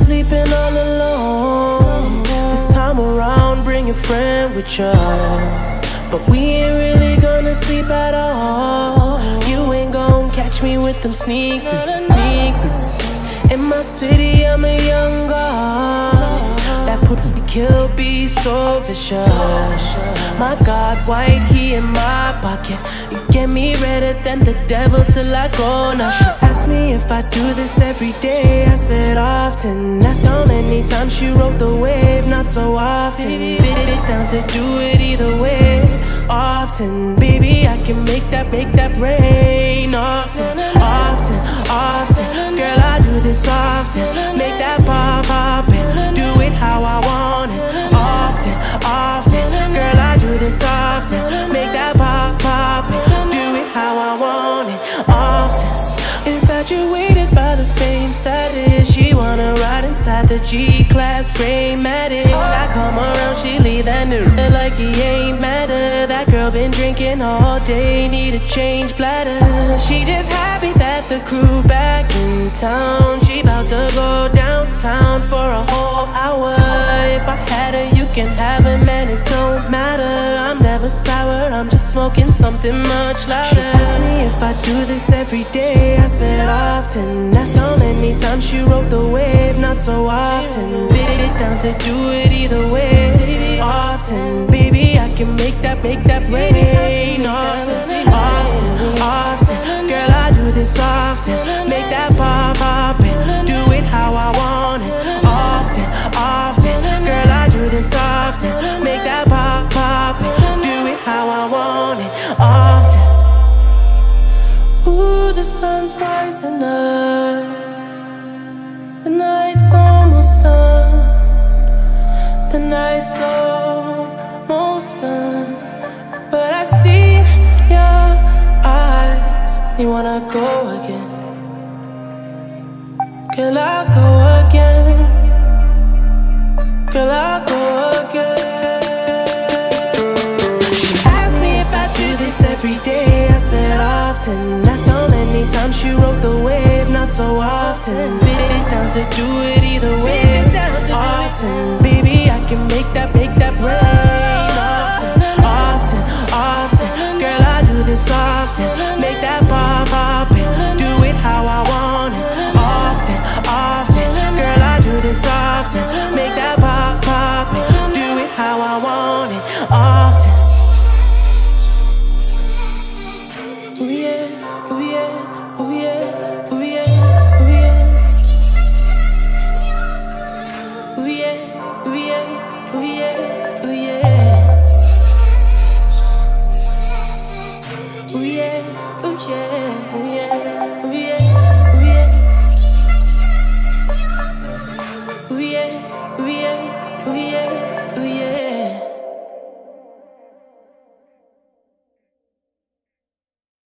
sleeping all alone. This time around, bring a friend with you. But we ain't really gonna sleep at all. You ain't gon' catch me with them sneakers. In my city, I'm a young god. That put me kill be so vicious. My God, white, he in my pocket. You get me redder than the devil till I go. Now she asked me if I do this every day. I said often. That's the only time she rode the wave. Not so often. Bitch down to do it either way. Often, baby, I can make that rain. Often, often, often. Girl, I do this often. Make that pop and do it how I want it. Often, often. Girl, I do this often. Make that pop and do it how I want it. Often. Infatuated by the fame status. She wanna ride inside the G-Class gray Matic. I come around, she leave that nigga like he ain't matter. That girl been drinking all day, need a change bladder. She just happy that the crew back in town. She bout to go downtown for a whole hour. If I had her, you can have her, man, it don't matter. I'm never sour, I'm just smoking something much louder. She asked me if I do this every day. I said often. That's the only time she rode the wave. Not so often. Bitch down to do it either way. Often, baby, I can make that rain. Often, often, often. Girl, I do this often. Make that pop and do it how I want it. Often, often. Girl, I do this often. Make that pop and do it how I want it. Often. Ooh, the sun's rising up. The night's almost done. The night's almost done. But I see your eyes. You wanna go again? Girl, I'll go again. Girl, I'll go again. She asked me if I do this every day. I said often. That's the only time she rode the wave. Not so often. Bitch down to do it either way. Often, baby, I can make that